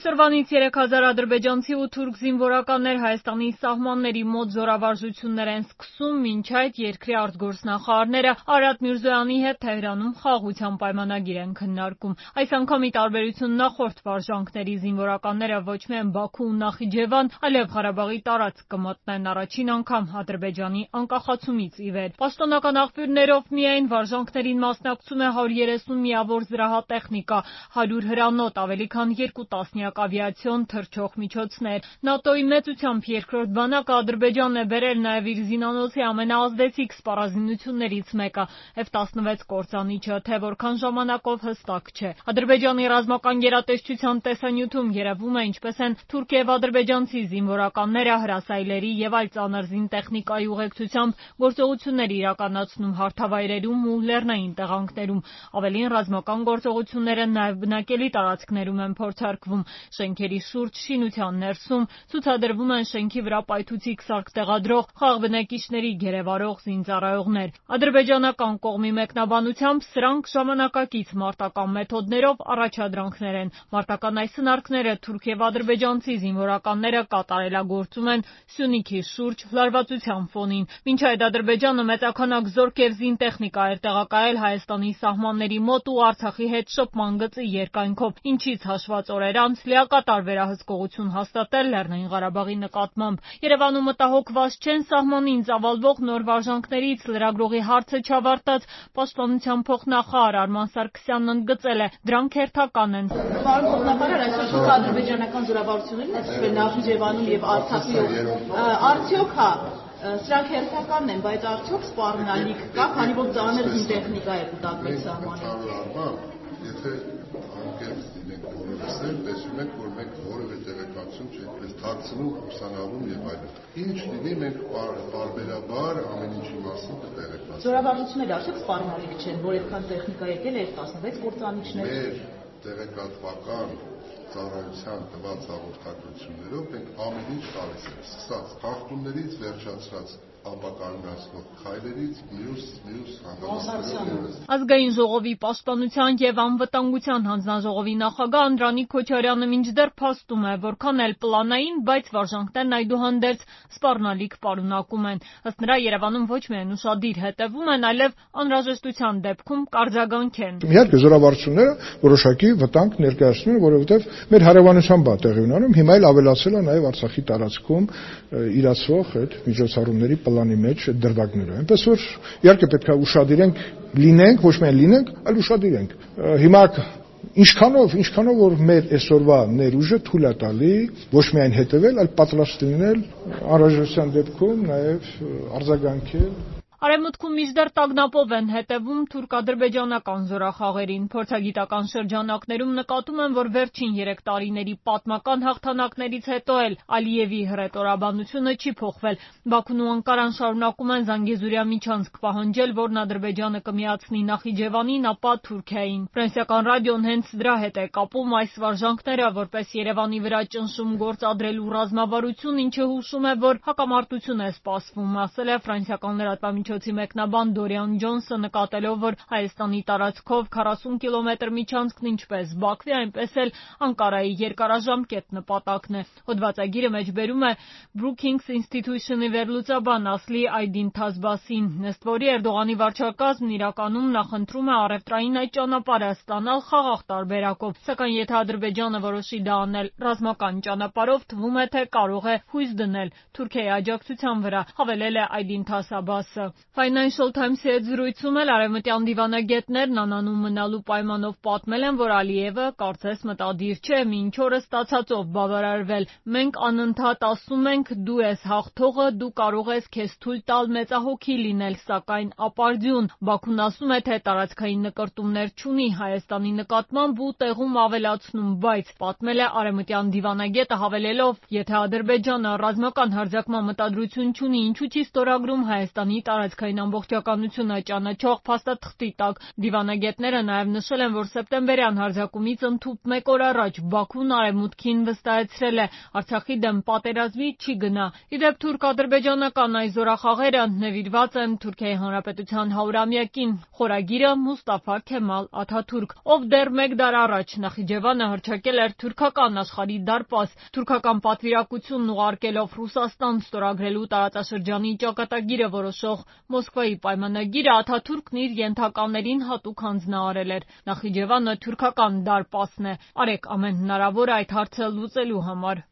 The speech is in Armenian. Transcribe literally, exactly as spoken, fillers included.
Այսօրվանից երեք հազար ադրբեջանցի ու թուրք զինվորականներ Հայաստանի սահմանների մոտ զորավարժություններ են սկսում, մինչ այդ երկրի արտգործնախարարները Արարատ Միրզոյանի հետ Թեհրանում խաղաղության պայմանագիր են քննարկում։ Այս անգամ ի տարբերություն նախորդ վարժանքների զինվորականները ոչ միայն Բաքու ու Նախիջևան, այլև Ղարաբաղի տարածք կմտնեն առաջին անգամ Ադրբեջանի անկախացումից ի վեր։ Պաշտոնական աղբյուրներով միայն վարժանքներին մասնակցում է հարյուր երեսուն միավոր զրահատեխնիկա, հարյուր հրանոթ, ավելի քան երկու տասնյակ ավիացիոն թռչող միջոցներ։ ՆԱՏՕ-ի մեծությամբ երկրորդ բանակը Ադրբեջանն է բերել նաև իր զինանոցի ամենաազդեցիկ սպառազինություններից մեկը F տասնվեց կործանիչը, թե որքան ժամանակով հստակ չէ։ Ադրբեջանի ռազմական գերատեսչության տեսանյութում երևում է ինչպես են թուրք և ադրբեջանցի զինվորականները հրասայլերի և այլ ծանր զինտեխնիկայի ուղեկցությամբ գործողություններ իրականացնում հարթավայրերում ու լեռնային տեղանքներում։ Ավելին, ռազմական գործողությունները նաև բնակելի տարածքներում են փորձարկվում։ Շենքերի շուրջ, շինության ներսում ցուցադրվում են շենքի վրա պայթուցիկ սարք տեղադրող խաղ բնակիչների գերեվարող զինծառայողներ։ Ադրբեջանական կողմի մեկնաբանությամբ սրանք ժամանակակից մարտական մեթոդներով առաջադրանքներ են։ Մարտական այս սնարկները թուրք և ադրբեջանցի զինվորականները կատարելագործում են Սյունիքի շուրջ լարվածության ֆոնին։ Մինչ այդ Ադրբեջանը մեծաքանակ զորք և զինտեխնիկա էր տեղակայել Հայաստանի սահմանների մոտ ու Արցախի հետ շփման գծի երկայնքով, ինչից հաշված օրեր անց լիակատար վերահսկողություն հաստատել Լեռնային Ղարաբաղի նկատմամբ։ Երևանում մտահոգված չեն սահմանին ծավալվող նոր վարժանքներից, լրագրողի հարցը չավարտած պաշտպանության փոխնախարար Արման Սարգսյանն ընդգծել է՝ դրանք հերթական են։ Պարոն փոխնախարար, այսօր շուտ ադրբեջանական զորավարություններին է ծրվել Նախիջևանում և Արցախում։ Արդյոք հա սրանք հերթականն են, բայց արդյոք սպառնալիք կա, քանի որ ծանր զինտեխնիկա է կուտակվել սահմանին։ Եթե անկեղծ լինենք որևէս էլ, տեսնում ենք, որ մենք որևէ տեղեկատվություն չենք պես թաքցնում, ուսանավում եւ այլն։ Ինչ լինի, մենք բարբերաբար ամեն ինչի մասին կտեղեկացնենք։ Զորավարժությունները արդյոք սպառնալիք չեն, որ այդքան տեխնիկա եկել է F տասնվեց կործանիչներ։ Մեր տեղեկատվական ծառայության տված հաղորդագրություններով մենք ամեն ինչ տալիս ենք, սկսած խախտումներից վերջացրած ապակայունացնող քայլերից մյուս մյուս հանգամանքներով։ Ազգային ժողովի պաշտպանության և անվտանգության հանձնաժողովի նախագահ Անդրանիկ Քոչարյանը մինչդեռ փաստում է, որքան էլ պլանային, բայց վարժանքներն այդուհանդերձ սպառնալիք պարունակում են։ Ըստ նրա, Երևանում ոչ միայն ուշադիր հետևում են, այլև անհրաժեշտության դեպքում կարձագանք են։ Իհարկե զորավարժությունները որոշակի վտանգ ներկայացնում են, որովհետև մեր հարևանությամբ է տեղի ունենում, հիմա էլ ավելացել է նաև Արցախի տարածքում իրացվող այդ միջոցառումների պլանի մեջ դրվագները։ Այնպես որ իհարկե պետք է ուշադիր լինենք, ոչ միայն լինենք, այլ ուշադիր ենք։ Հիմա ինչքանով, ինչքանով որ մեր այսօրվա ներուժը թույլ է տալի ոչ միայն հետևել, այլ պատրաստ լինել անհրաժեշտության դեպքում նաև արձագանքել։ Արևմուտքում մինչդեռ տագնապով են հետևում թուրք-ադրբեջանական զորախաղերին։ Փորձագիտական շրջանակներում նկատում են, որ վերջին երեք տարիների պատմական հաղթանակներից հետո էլ Ալիևի հռետորաբանությունը չի փոխվել։ Բաքուն ու Անկարան շարունակում են Զանգեզուրյա միջանցք պահանջել, որն Ադրբեջանը կմիացնի Նախիջևանին, ապա Թուրքիային։ Ֆրանսիական ռադիոն հենց դրա հետ է կապում այս վարժանքները որպես Երևանի վրա ճնշում գործադրելու ռազմավարություն, ինչը հուշում է, որ հակամարտություն է սպասվում, ասել է ֆրանսիական լրատվամիջոցի մեկնաբան Դորիան Ջոնսը, նկատելով, որ Հայաստանի տարածքով քառասուն կիլոմետր միջանցքն ինչպես Բաքվի, այնպես էլ Անկարայի երկարաժամկետ նպատակն է։ Հոդվածագիրը մեջբերում է Brookings Institution-ի վերլուծաբան Ասլի Այդին Թազբասին, ըստ որի Էրդողանի վարչակազմն իրականում նախընտրում է առևտրային այդ ճանապարհը ստանալ խաղաղ տարբերակով, սակայն եթե Ադրբեջանը որոշի դա անել ռազմական ճանապարհով, թվում է, թե կարող է հույս դնել Թուրքիայի աջակցության վրա, հավելել է Այդին Թասաբասը։ Financial Times-ի հետ զրույցում էլ արևմտյան դիվանագետներն անանուն մնալու պայմանով պատմել են, որ Ալիևը կարծես մտադիր չէ մինչ օրը ստացածով բավարարվել։ Մենք անընդհատ ասում ենք՝ դու ես հաղթողը, դու կարող ես քեզ թույլ տալ մեծահոգի լինել, սակայն ապարդյուն։ Բաքուն ասում է, թե տարածքային նկրտումներ չունի Հայաստանի նկատմամբ ու տեղում ավելացնում, բայց պատմել է արևմտյան դիվանագետը, հավելելով, եթե Ադրբեջանը ռազմական հարձակման մտադրություն չունի, ինչու չի ստորագրում Հայաստանի տարածքային տարածքային ամբողջականությունը ճանաչող փաստաթղթի տակ։ Դիվանագետները նաև նշել են, որ սեպտեմբերյան հարձակումից ընդհուպ մեկ օր առաջ Բաքուն արևմուտքին վստահեցրել է Արցախի դեմ պատերազմի չի գնա։ Ի դեպ, թուրք-ադրբեջանական այս զորախաղերը նվիրված են Թուրքիայի Հանրապետության հարյուրամյակին։ Խորագիրը Մուստաֆա Քեմալ Աթաթուրք, ով դեռ մեկ դար առաջ Նախիջևանը հռչակել էր թուրքական աշխարհի դարպաս, թուրքական պատվիրակությունն ուղարկելով Ռուսաստան ստորագրելու տարածաշրջանի ճակատագիրը որոշող Մոսկվայի պայմանագիրը, Աթաթուրքն իր ենթականերին հատուկ հանձնարարել էր։ Նախիջևանը թուրքական դարպասն է։ Արեք ամեն հնարավորը այդ հարցը լուծելու համար։